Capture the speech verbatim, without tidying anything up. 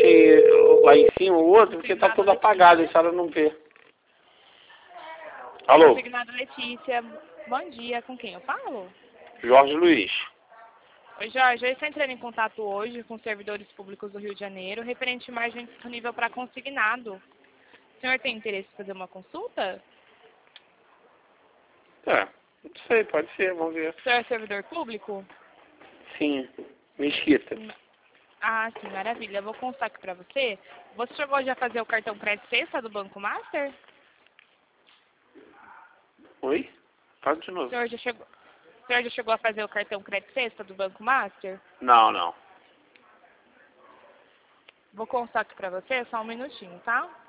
deixei lá em cima o outro porque tá todo apagado, a senhora não vê. Alô? Consignado Letícia. Bom dia, com quem eu falo? Jorge Luiz. Oi, Jorge, eu estou entrando em contato hoje com servidores públicos do Rio de Janeiro, referente à margem disponível para consignado. O senhor tem interesse em fazer uma consulta? É, não sei, pode ser, vamos ver. O senhor é servidor público? Sim, Mesquita. Ah, sim, maravilha. Eu vou constar aqui para você. Você chegou já a fazer o cartão crédito sexta do Banco Master? Oi? Fala de O novo. senhor já chegou, o senhor já chegou a fazer o cartão crédito sexta do Banco Master? Não, não. Vou constar aqui para você, só um minutinho, tá?